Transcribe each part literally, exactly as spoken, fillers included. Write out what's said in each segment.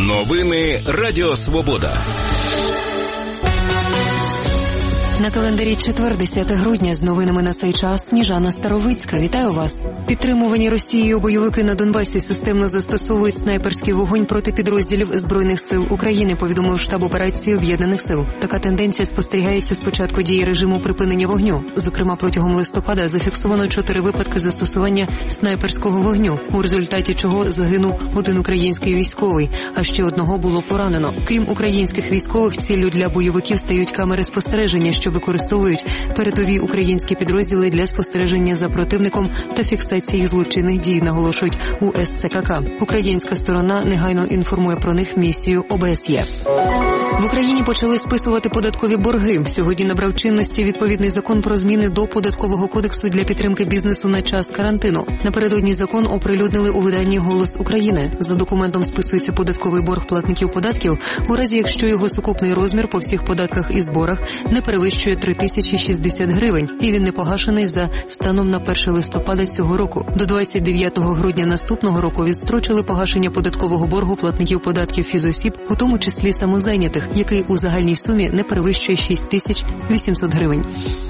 Новини Радіо Свобода. На календарі четвер, десяте грудня, з новинами на цей час Сніжана Старовицька. Вітаю вас. Підтримувані Росією бойовики на Донбасі системно застосовують снайперський вогонь проти підрозділів Збройних сил України, повідомив штаб операції Об'єднаних сил. Така тенденція спостерігається з початку дії режиму припинення вогню. Зокрема, протягом листопада зафіксовано чотири випадки застосування снайперського вогню, у результаті чого загинув один український військовий, а ще одного було поранено. Крім українських військових, ціллю для бойовиків стають камери спостереження, що використовують передові українські підрозділи для спостереження за противником та фіксації злочинних дій, наголошують у ес це ка ка. Українська сторона негайно інформує про них місію о бе ес є. В Україні почали списувати податкові борги. Сьогодні набрав чинності відповідний закон про зміни до Податкового кодексу для підтримки бізнесу на час карантину. Напередодні закон оприлюднили у виданні «Голос України». За документом списується податковий борг платників податків у разі, якщо його сукупний розмір по всіх податках і зборах не перевищує три тисячі шістдесят гривень, і він не погашений за станом на перше листопада цього року. До двадцять дев'ятого грудня наступного року відстрочили погашення податкового боргу платників податків фізосіб, у тому числі самозайнятих, який у загальній сумі не перевищує шість тисяч вісімсот гривень.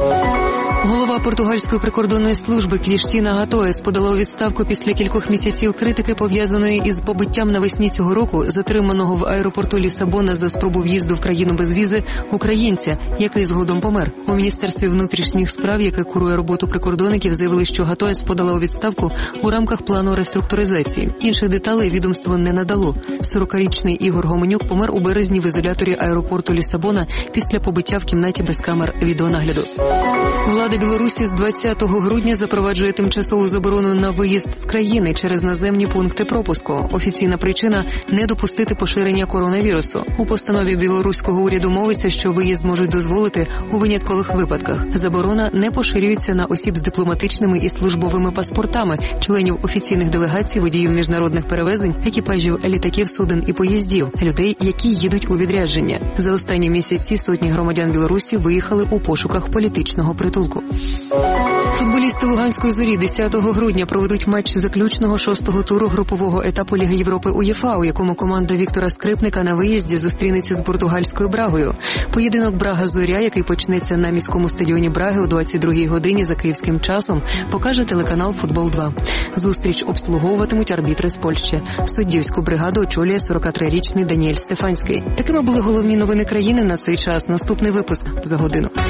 Голова португальської прикордонної служби Крістіна Гатоес подала у відставку після кількох місяців критики, пов'язаної із побиттям навесні цього року затриманого в аеропорту Лісабона за спробу в'їзду в країну без візи українця, який згодом помер. У Міністерстві внутрішніх справ, яке курує роботу прикордонників, заявили, що Гатоес подала у відставку у рамках плану реструктуризації. Інших деталей відомство не надало. сорокарічний Ігор Гоменюк помер у березні в ізоляторі аеропорту Лісабона після побиття в кімнаті без камер відеонагляду. Влада Білорусі з двадцятого грудня запроваджує тимчасову заборону на виїзд з країни через наземні пункти пропуску. Офіційна причина – не допустити поширення коронавірусу. У постанові білоруського уряду мовиться, що виїзд можуть дозволити у виняткових випадках. Заборона не поширюється на осіб з дипломатичними і службовими паспортами, членів офіційних делегацій, водіїв міжнародних перевезень, екіпажів літаків, суден і поїздів, людей, які їдуть у відрядження. За останні місяці сотні громадян Білорусі виїхали у пошуках політичного притулку. Футболісти Луганської «Зорі» десятого грудня проведуть матч заключного шостого туру групового етапу Ліги Європи УЄФА, у якому команда Віктора Скрипника на виїзді зустрінеться з португальською Брагою. Поєдинок Брага-Зоря, який почнеться на міському стадіоні Браги о двадцять другій годині за київським часом, покаже телеканал «Футбол два». Зустріч обслуговуватимуть арбітри з Польщі. Суддівську бригаду очолює сорокатрирічний Даніель Стефанський. Такими були головні новини країни на цей час. Наступний випуск за годину.